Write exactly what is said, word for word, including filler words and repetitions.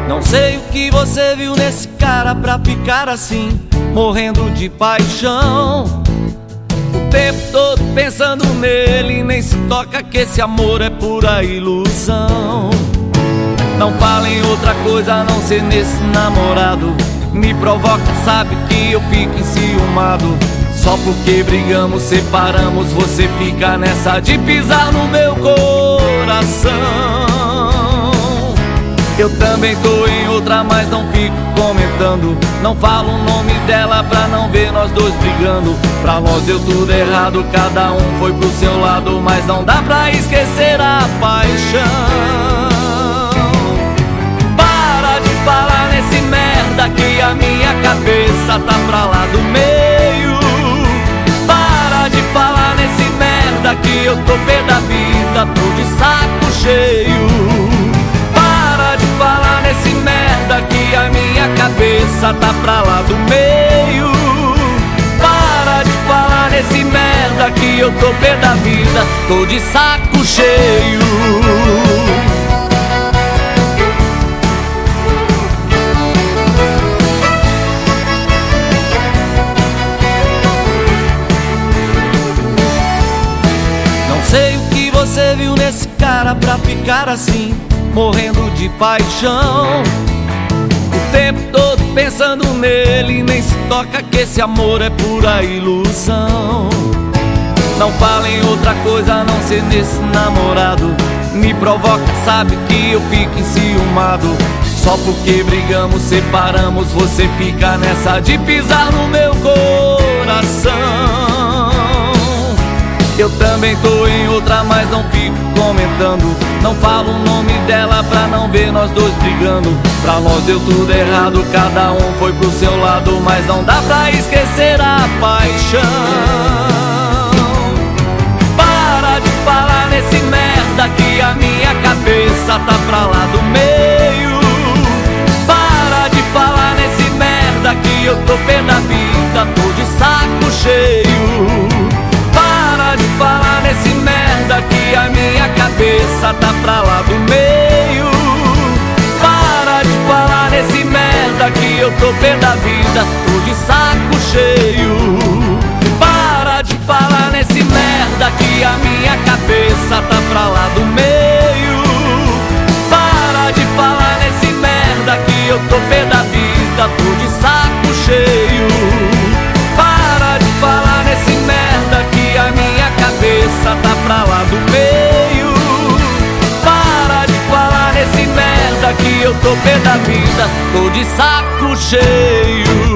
Não sei o que você viu nesse cara pra ficar assim, morrendo de paixão. O tempo todo pensando nele, nem se toca que esse amor é pura ilusão. Não fala em outra coisa a não ser nesse namorado. Me provoca, sabe que eu fico enciumado. Só porque brigamos, separamos, você fica nessa de pisar no meu coração. Eu também tô em outra, mas não fico comentando. Não falo o nome dela pra não ver nós dois brigando. Pra nós deu tudo errado, cada um foi pro seu lado, mas não dá pra esquecer a paixão. Para de falar nesse merda que a minha cabeça tá pra lá do meio. Para de falar nesse merda que eu tô pé da vida, tô de saco cheio. Falar nesse merda que a minha cabeça tá pra lá do meio. Para de falar nesse merda que eu tô pé da vida, tô de saco cheio. Não sei o que você viu nesse cara pra ficar assim, morrendo de paixão. O tempo todo pensando nele, nem se toca que esse amor é pura ilusão. Não fala em outra coisa a não ser nesse namorado. Me provoca, sabe que eu fico enciumado. Só porque brigamos, separamos, você fica nessa de pisar no meu coração. Eu também tô em outra, mas não fico comentando. Não falo o nome dela pra não ver nós dois brigando. Pra nós deu tudo errado, cada um foi pro seu lado, mas não dá pra esquecer a paixão. Para de falar nesse merda que a minha cabeça tá pra lá do meio. Para de falar nesse merda que eu tô pé da vida, tô de saco cheio. Para de falar nesse merda que a minha cabeça tá pra lá do meio. Para de falar nesse merda que eu tô pé da vida, tô de saco cheio. Para de falar nesse merda que a minha cabeça tá pra lá do meio. Para de falar nesse merda que eu tô pé da vida, tô de saco cheio. Para de falar nesse merda que a minha cabeça tá pra lá do meio. Para de falar nesse merda que eu tô pé da vida, tô de saco cheio.